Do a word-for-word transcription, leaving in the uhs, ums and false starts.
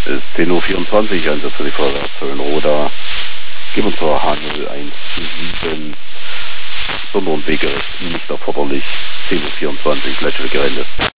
ist zehn Uhr vierundzwanzig, Einsatz für die Feuerwehr Zöllenroda. Geben zur H null eins sieben, Sonder- und Wegerecht nicht erforderlich, zehn Uhr vierundzwanzig, gleiche Gelände.